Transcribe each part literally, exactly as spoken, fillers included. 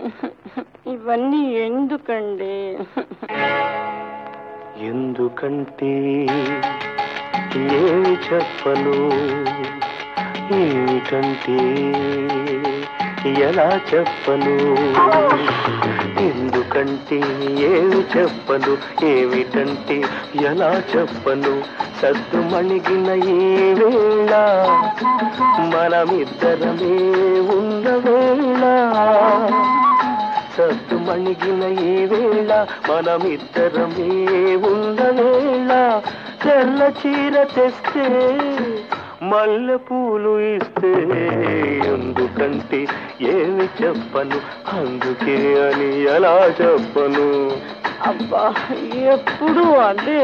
ఇవన్నీ ఎందుకండి? ఎందుకంటే ఏమి చెప్పను, ఏమిటంటే ఎలా చెప్పను. ఎందుకంటే ఏమి చెప్పను, ఏమిటంటే ఎలా చెప్పను. సద్దు మణిగిన ఈ వేళ మనమిద్దరమే ఉన్న వేళ, సద్దు మణిగిన ఈ వేళ మనమిద్దరమే ఉన్న వేళ. తెల్ల చీర తెస్తే మల్లె పూలు ఇస్తే ఎందుకంటే ఏమి చెప్పను, అందుకే అని ఎలా చెప్పను. అబ్బా ఎప్పుడు అదే.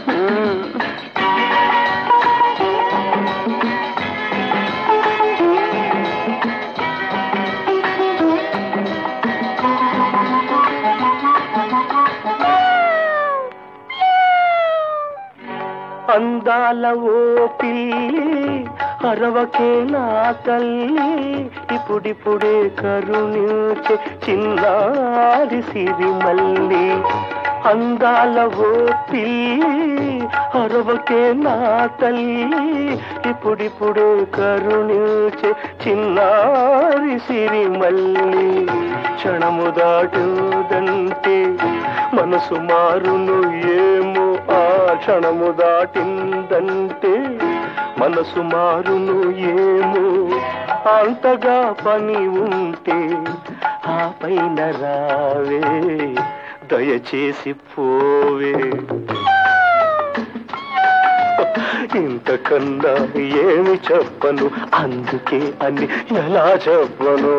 అందాల ఓ పిల్లి అరవకే నా తల్లి, ఇప్పుడిప్పుడే కరుణించే చిన్నారి సిరిమల్లి. అందాల ఓ పిల్లి అరవకే నా తల్లి, ఇప్పుడిప్పుడే కరుణించే చిన్నారి సిరిమల్లి. క్షణము దాటుదంటే మనసు మారును ఏమో, ఆ క్షణము దాటిందంటే మనసు మారును ఏమో. అంతగా పని ఉంటే ఆ పైన రావే, దయచేసి పోవే. ఇంతకన్నా ఏమి చెప్పను, అందుకే అని ఎలా చెప్పను.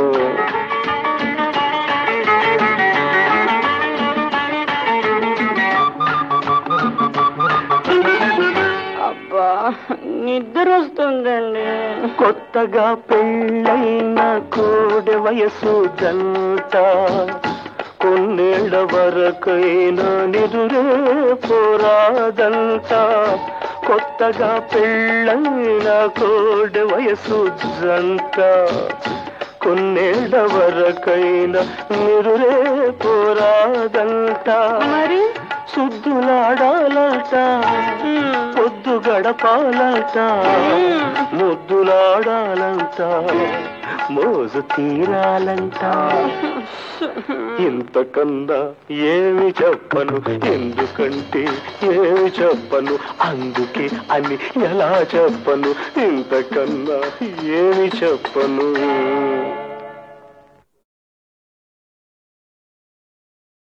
నిద్ర వస్తుందండి. కొత్తగా పెళ్ళైన కోడె వయసు జంట కొన్నేళ్ల వరకైనా నిదురే పోరాదంట. కొత్తగా పెళ్ళైన కోడె వయసు జంట కొన్నేళ్ల వరకైనా నిదురే పోరాదంట. మరి సుద్దులాడాలంట, పొద్దు గడపాలంట, ముద్దులాడాలంట, మోజు తీరాలంట. ఇంతకన్నా ఏమి చెప్పను, ఎందుకంటే ఏమి చెప్పను, అందుకే అని ఎలా చెప్పను. ఇంతకన్నా ఏమి చెప్పను.